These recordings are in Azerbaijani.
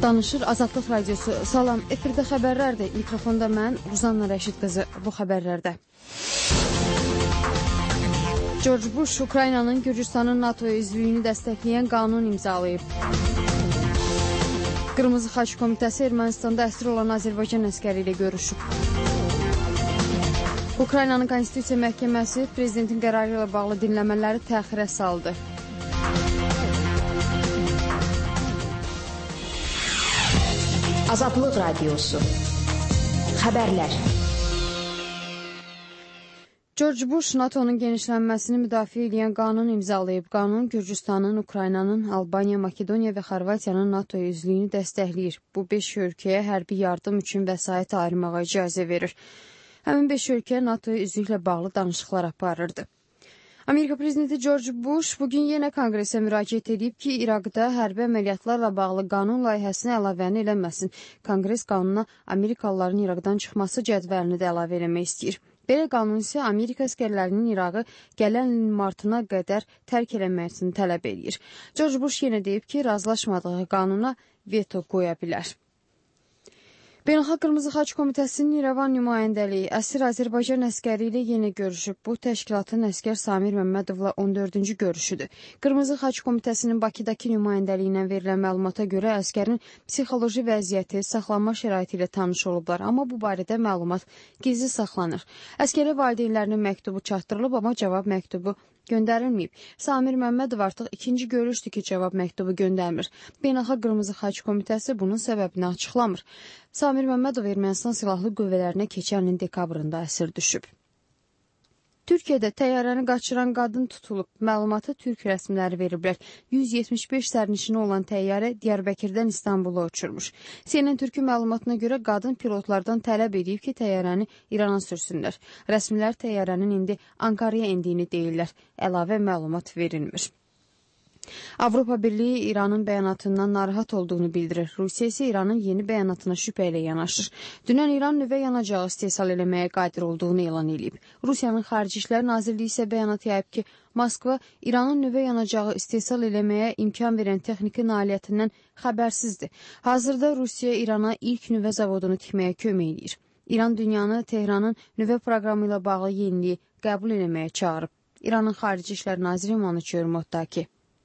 Danışır Azadlıq Radiosu. Salam, efirdə xəbərlərdir. Mikrofonda mən, Ruzanna Rəşid qızı. Bu xəbərlərdə. George Bush Ukraynanın Gürcüstanın NATO üzvlüyünü dəstəkləyən qanun imzalayıb. Qırmızı Xaç Komitəsi Ermənistanda əsir olan Azərbaycan əskəri ilə görüşüb. Ukraynanın Konstitusiya Məhkəməsi prezidentin qərarı ilə bağlı dinləmələri təxirə saldı. Azadlıq Radiosu. Xəbərlər. George Bush NATO'nun genişlənməsini müdafiə edən qanun imzalayıb. Qanun Gürcüstanın, Ukraynanın, Albaniya, Makedoniya və Xorvatiyanın NATO üzvlüyünü dəstəkləyir. Bu 5 ölkəyə hərbi yardım üçün vəsait ayırmağa icazə verir. Həmin 5 ölkə NATO üzvlüklə bağlı danışıqlar aparırdı. Amerika prezidenti George Bush bugün yenə Konqresə müraciət edib ki, İraqda hərbi əməliyyatlarla bağlı qanun layihəsinə əlavəni eləməsin. Konqres qanuna Amerikalıların İraqdan çıxması cədvəlini də əlavə eləmək istəyir. Belə qanun isə Amerika əskərlərinin İrağı gələn ilin martına qədər tərk eləməsini tələb edir. George Bush yenə deyib ki, razılaşmadığı qanuna veto qoya bilər. Beynəlxalq Qırmızı Xaç Komitəsinin İrəvan nümayəndəliyi əsir Azərbaycan əskəri ilə yenə görüşüb. Bu təşkilatın əskər Samir Məmmədovla 14-cü görüşüdür. Qırmızı Xaç Komitəsinin Bakıdakı nümayəndəliyindən verilən məlumata görə əskərin psixoloji vəziyyəti, saxlanma şəraiti ilə tanış olublar, amma bu barədə məlumat gizli saxlanır. Əskərə valideynlərinin məktubu çatdırılıb, amma cavab məktubu göndərilməyib. Samir Məmmədov artıq ikinci görüşdür ki, cavab məktubu göndərmir. Beynəlxalq Qırmızı Xaç Komitəsi bunun səbəbini açıqlamır. Samir Məmmədov Ermənistan silahlı qüvvələrinə keçən ilin dekabrında əsir düşüb. Türkiyədə təyyarəni qaçıran qadın tutulub. Məlumatı Türk rəsmiləri veriblər. 175 sərnişini olan təyyarə Diyarbəkirdən İstanbula uçurmuş. CNN Türkü məlumatına görə qadın pilotlardan tələb edib ki, təyyarəni İrana sürsünlər. Rəsmilər təyyarənin indi Ankaraya endiyini deyirlər. Əlavə məlumat verilmir. Avropa Birliyi İranın bəyanatından narahat olduğunu bildirir. Rusiya isə İranın yeni bəyanatına şübhə ilə yanaşır. Dünən İran nüvə yanacağı istehsal eləməyə qadir olduğunu elan edib. Rusiyanın Xarici İşlər Nazirliyi isə bəyanat yayıb ki, Moskva İranın nüvə yanacağı istehsal eləməyə imkan verən texniki nailiyyətindən xəbərsizdir. Hazırda Rusiya İrana ilk nüvə zavodunu tikməyə kömək edir. İran dünyanı Tehranın nüvə proqramı ilə bağlı yeniliyi qəbul eləməyə çağırıb. İranın Xarici İşlər Naziri Manuçer Mottaki.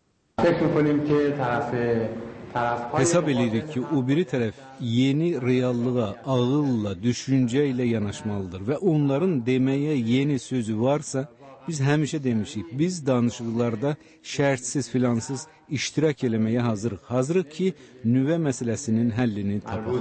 Hesab edirik ki, o biri tərəf yeni reallığa ağılla, düşüncə ilə yanaşmalıdır və onların deməyə yeni sözü varsa, biz həmişə demişik, biz danışıqlarda şərtsiz, filansız iştirak eləməyə hazırıq. Hazırıq ki, nüvə məsələsinin həllini tapaq.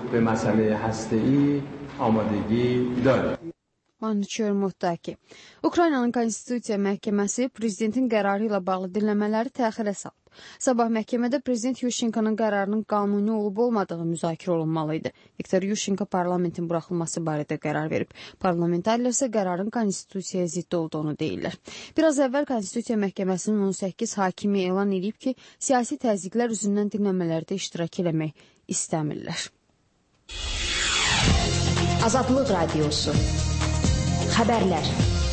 Manuçer Mottaki. Ukraynanın Konstitusiya Məhkəməsi prezidentin qərarı ilə bağlı dinləmələri təxirə salıb. Sabah məhkəmədə prezident Yushchenko'nun qərarının qanuni olub-olmadığı müzakirə olunmalıydı. Viktor Yushchenko parlamentin buraxılması barədə qərar verib. Parlamentarlər isə qərarın konstitusiyaya zidd olduğunu deyirlər. Biraz əvvəl Konstitusiya Məhkəməsinin 18 hakimi elan edib ki, siyasi təzyiqlər üzündən dinləmələrdə iştirak eləmək istəmirlər. Azadlıq Radiosu. Xəbərlər.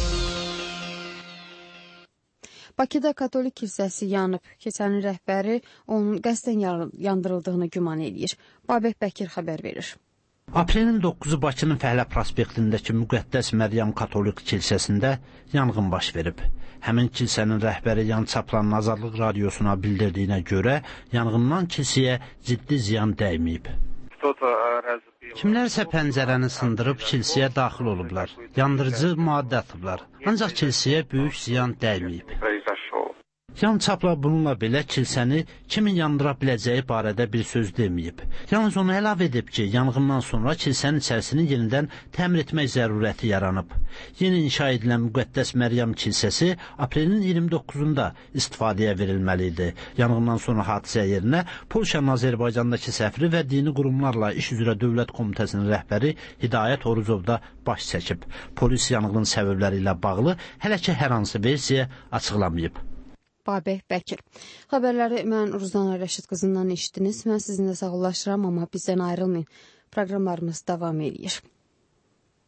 Bakıda Katolik kilsəsi yanıb. Kilsənin rəhbəri onun qəsdən yandırıldığını güman edir. Babək Bəkir xəbər verir. Aprelin 9-u Bakının Fəhlə prospektindəki Müqəddəs Məryəm Katolik kilsəsində yanğın baş verib. Həmin kilsənin rəhbəri Yan Çaplanın Azadlıq Radiosuna bildirdiyinə görə yanğından kilsəyə ciddi ziyan dəyməyib. Kimlərsə pəncərəni sındırıb kilsəyə daxil olublar. Yandırıcı maddə atıblar. Ancaq kilsəyə böyük ziyan dəyməyib. Yan Çapla bununla belə kilsəni kimin yandıra biləcəyi barədə bir söz deməyib. Yalnız onu əlavə edib ki, yanğından sonra kilsənin içərisini yenidən təmir etmək zərurəti yaranıb. Yeni inşa edilən Müqəddəs Məryəm kilsəsi aprelin 29-unda istifadəyə verilməli idi. Yanğından sonra hadisə yerinə Polşanın Azərbaycandakı səfiri və dini qurumlarla iş üzrə Dövlət Komitəsinin rəhbəri Hidayət Orucov da baş çəkib. Polis yanğının səbəbləri ilə bağlı hələ ki hər hansı versiya açıqlamayıb. Babək Bəkir. Xəbərləri mən Ruzanna Rəşid qızından eşitdiniz. Mən sizinlə sağollaşıram, amma bizdən ayrılmayın. Proqramlarımız davam edir.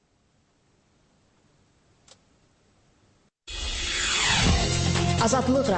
Azadlıq